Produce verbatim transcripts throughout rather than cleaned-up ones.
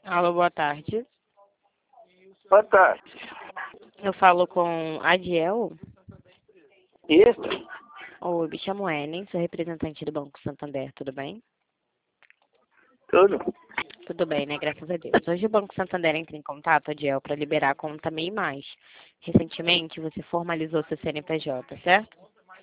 Alô, boa tarde. Boa tarde. Eu falo com Adiel. Isso? Oi, me chamo Ellen, sou representante do Banco Santander, tudo bem? Tudo? Tudo bem, né? Graças a Deus. Hoje o Banco Santander entra em contato, Adiel, para liberar a conta MEI Mais. Recentemente você formalizou seu C N P J, certo?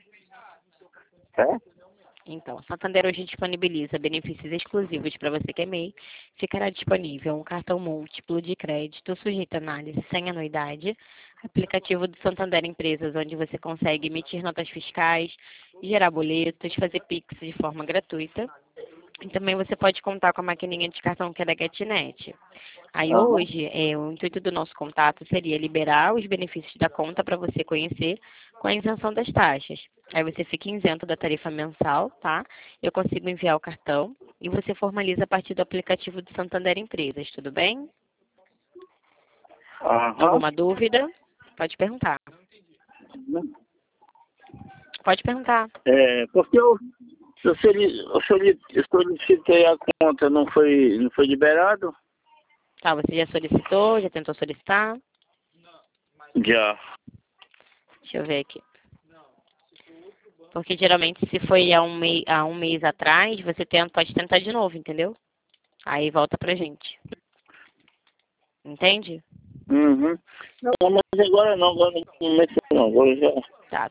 É? Então, Santander hoje disponibiliza benefícios exclusivos para você que é MEI. Ficará disponível um cartão múltiplo de crédito sujeito a análise sem anuidade, aplicativo do Santander Empresas, onde você consegue emitir notas fiscais, gerar boletos, fazer Pix de forma gratuita. E também você pode contar com a maquininha de cartão que é da GetNet. Aí Aham. hoje, é, o intuito do nosso contato seria liberar os benefícios da conta para você conhecer com a isenção das taxas. Aí você fica isento da tarifa mensal, tá? Eu consigo enviar o cartão e você formaliza a partir do aplicativo do Santander Empresas, tudo bem? Aham. Alguma dúvida? Pode perguntar. Pode perguntar. É, porque eu, eu, soli- eu soli- eu solicitei a conta, não foi, não foi liberado? Tá, você já solicitou? Já tentou solicitar? Já. Deixa eu ver aqui. Porque geralmente se foi há um, mei, há um mês atrás, você tenta, pode tentar de novo, entendeu? Aí volta pra gente. Entende? Uhum. Não, mas agora não, agora não, não, agora já. Tá,